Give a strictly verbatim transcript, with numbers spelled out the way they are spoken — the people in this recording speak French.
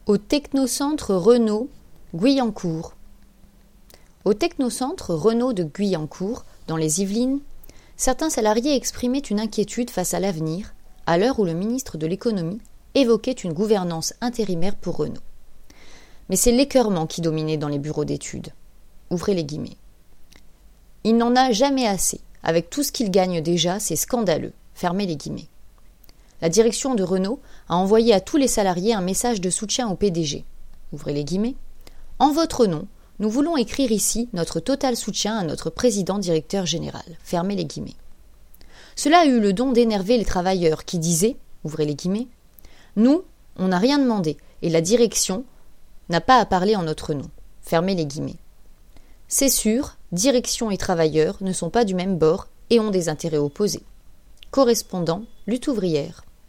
Au technocentre Renault, Guyancourt. Au technocentre Renault de Guyancourt, dans les Yvelines, certains salariés exprimaient une inquiétude face à l'avenir, à l'heure où le ministre de l'économie évoquait une gouvernance intérimaire pour Renault. Mais c'est l'écœurement qui dominait dans les bureaux d'études. Ouvrez les guillemets. Il n'en a jamais assez. Avec tout ce qu'il gagne déjà, c'est scandaleux. Fermez les guillemets. La direction de Renault a envoyé à tous les salariés un message de soutien au P D G. Ouvrez les guillemets. En votre nom, nous voulons écrire ici notre total soutien à notre président directeur général. Fermez les guillemets. Cela a eu le don d'énerver les travailleurs qui disaient, ouvrez les guillemets, nous, on n'a rien demandé et la direction n'a pas à parler en notre nom. Fermez les guillemets. C'est sûr, direction et travailleurs ne sont pas du même bord et ont des intérêts opposés. Correspondant, lutte ouvrière.